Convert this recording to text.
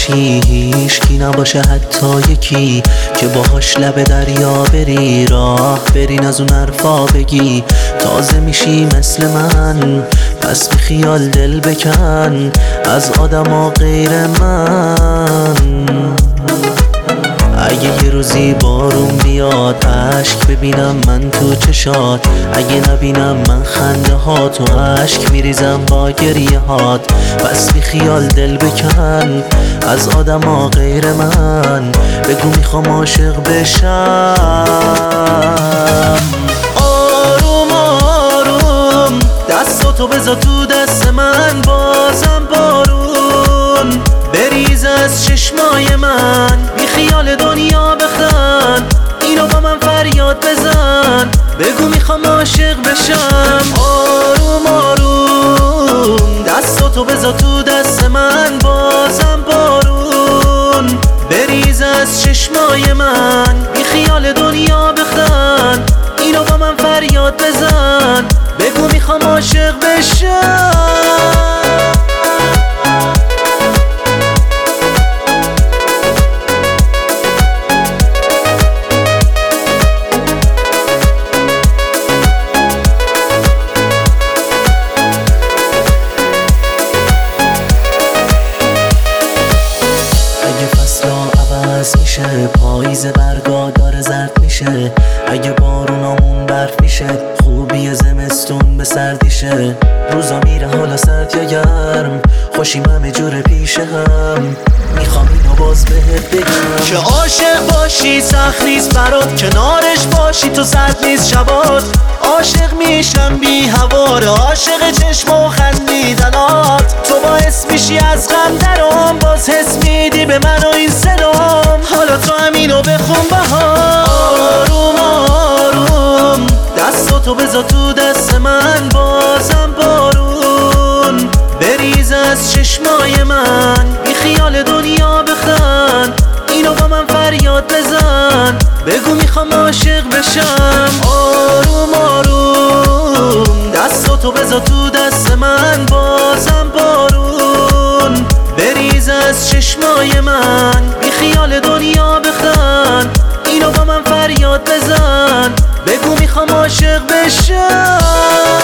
باشی هیچکی نباشه حتی یکی که باهاش لب دریا بری، راه برین از اون حرفا بگی تازه میشی مثل من. پس بی خیال دل بکن از آدما غیر من. اگه یه روزی بارون بیاد اشک ببینم من تو چشات، اگه نبینم من خنده ها تو اشک میریزم با گریه هات. پس بی خیال دل بکن از آدما غیر من، بگو میخوام عاشق بشم. آروم آروم دستاتو بذار تو دست من، بازم بارون بریز از چشمای من. بی خیال دنیا بخند اینو با من فریاد بزن، بگو میخوام عاشق بشم. آروم آروم دستاتو بذار تو دست من، بازم بارون بریز از چشمای من. بی خیال دنیا بخند اینو با من فریاد بزن، بگو میخوام عاشق بشم. میشه پاییز برگا داره زرد میشه، اگه بارونامون برف میشه خوبی زمستون به سردیشه. روزا میره حالا سرد یا گرم خوشیم همه جور پیش هم، میخوام اینو باز بهت بگم که عاشق باشی سخت نیست برات، کنارش باشی تو سرد نیست شبات. عاشق میشم بی هواره عاشق چشم و خندیدنات، تو باعث میشی از غم درام باز حس میدی به من و این صدام. حالا تو همینو بخون بهار. آروم آروم دستاتو بذار تو دست من، بازم بارون بریز از چشمای من. بی خیال دنیا بخند اینو با من فریاد بزن، بگو میخوام عاشق بشم. آروم آروم دستاتو بذار تو دست من، بازم بارون بریز از چشمای من. بی خیال دنیا بخند اینو با من فریاد بزن، بگو میخوام عاشق بشم.